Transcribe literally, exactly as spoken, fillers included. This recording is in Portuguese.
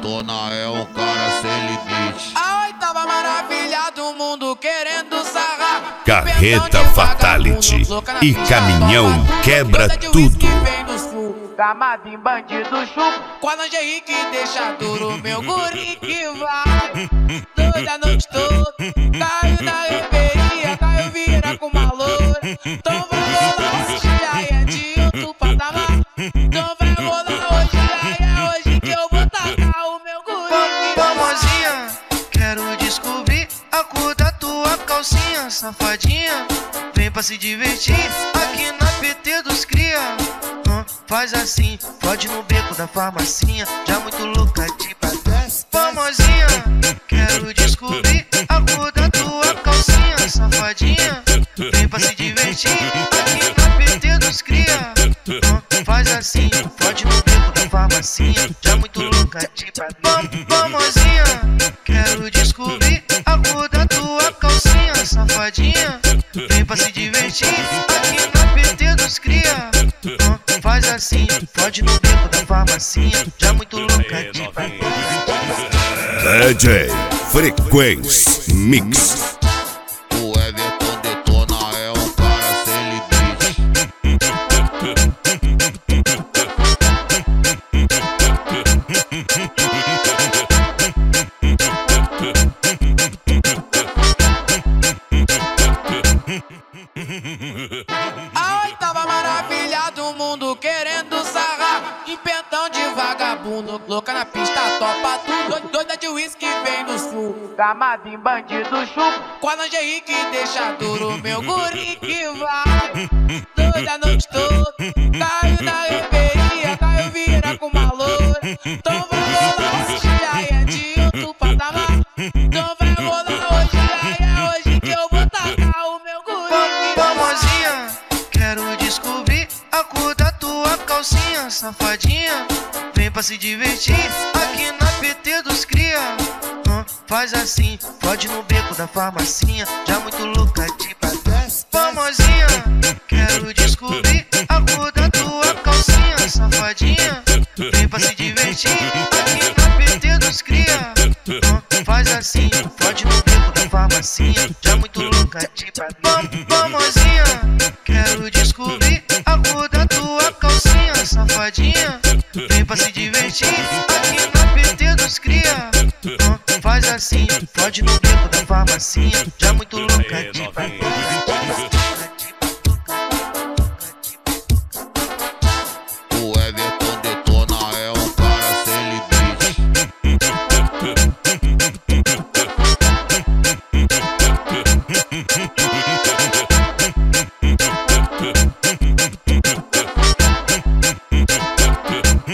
detona é um cara sem limite. A oitava maravilha do mundo querendo sarrar. Carreta Fatality e caminhão quebra tudo. Gamado em bandido chupo, com a lingerie que deixa duro. Meu guri que vai doida a noite toda. Caiu na reveria, caiu vira com uma loura. Então vai rolar hoje, já é de outro patamar. Então vai rolar hoje, já é hoje que eu vou tacar o meu guri. Famosinha, quero descobrir a cor da tua calcinha. Safadinha, vem pra se divertir aqui na P T dos cria. Faz assim, pode no beco da farmacinha, já muito louca de padrão. Famosinha, quero descobrir a cor da tua calcinha. Safadinha, vem pra se divertir aqui na P T dos cria. Faz assim, pode no beco da farmacinha, já muito louca de padrão. Famosinha, quero descobrir a cor da tua calcinha. Safadinha, vem pra se divertir aqui na P T dos cria. Faz assim, pode no beco da farmacinha, já muito louca de padrão. D J Frequência Mix. O Everton detona é um cara sem limite. A oitava maravilha do mundo querendo sarrar. Empentão de vagabundo, louca na pista, topa tudo. Doida de uísque vem no sul. Gamado em bandido chupo, com a lingerie que deixa duro. Meu guri que vai doida a noite toda. Caiu na reveria, caiu vira com uma loura. Então vai rolar hoje, já é de outro patamar. Então vai rolar hoje, já é hoje que eu vou tacar o meu guri. Famosinha, quero descobrir a cor da tua calcinha. Safadinha, vem pra se divertir aqui na P T dos cria. Faz assim, pode no beco da farmacinha, já muito louca de padrão. Famosinha, quero descobrir a cor da tua calcinha. Safadinha, vem pra se divertir aqui na P T dos cria. Faz assim, pode no beco da farmacinha, já muito louca de padrão. Famosinha, quero descobrir a cor da tua calcinha. Safadinha, vem pra se divertir aqui na P T dos cria. Faz assim, pode no beco da farmacinha, já